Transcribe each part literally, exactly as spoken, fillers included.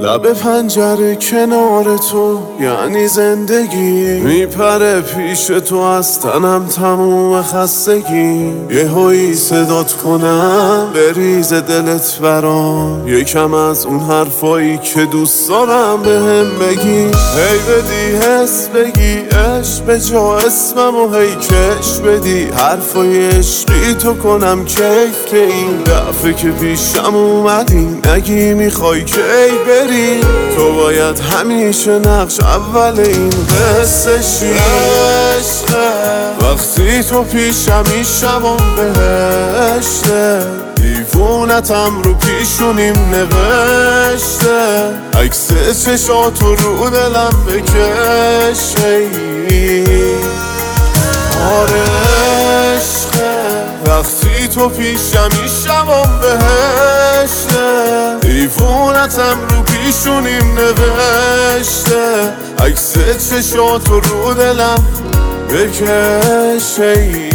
لب پنجره کنار تو یعنی زندگی، میپره پیش تو از تنم تموم خستگی. یه هایی صدات کنم بریز دلت برام، یکم از اون حرفایی که دوست دارم بهم بگی. هی بدی حس بگی عشق به جا اسمم و هی کش بدی حرفای عشقی تو کنم کیف که این دفعه که پیشم اومدی نگی میخوای کی بری. تو باید همیشه نقش اول این قصه شی. عشقه وقتی تو پیشم میشم و بهشته، دیوونتم رو پیشونیم نوشته، عکس چشاتو رو دلم بکشه. آره عشقه وقتی تو پیشم میشم و بهشته، دیوونتم رو پیشونیم نوشته، عکس چشاتو رو دلم بکشه.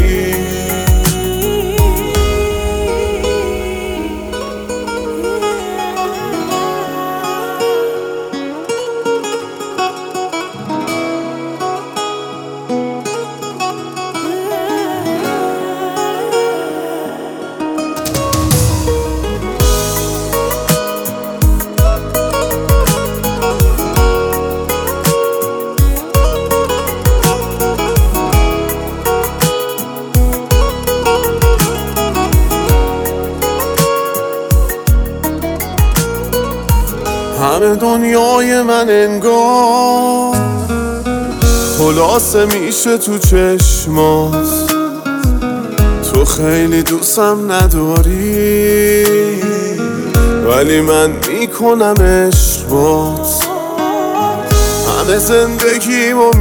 همه دنیای من انگار خلاصه میشه تو چشمات، تو خیلی دوستم نداری ولی من میکنم عشق بات. همه زندگیمو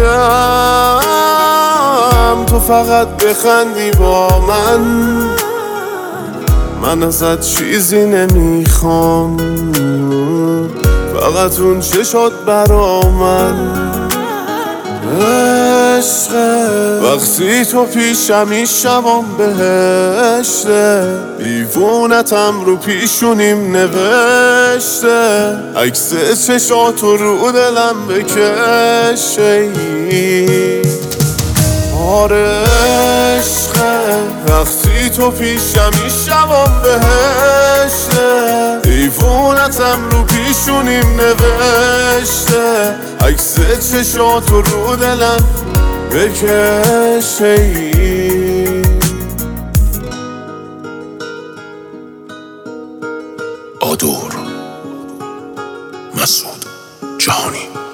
میدم تو فقط بخندی با من، من ازت چیزی نمیخوام فقط اون چشات برا من. عشقه وقتی تو پیشم میشم بهشته، دیوونتم رو پیشونیم نوشته، عکس چشاتو رو دلم بکشه. آره عشقه وقتی تو پیشم میشم بهشته، دیوونتم رو پیشونیم نوشته، عکس چشاتو رو دلم بکشه. آدور مسعود جهانی.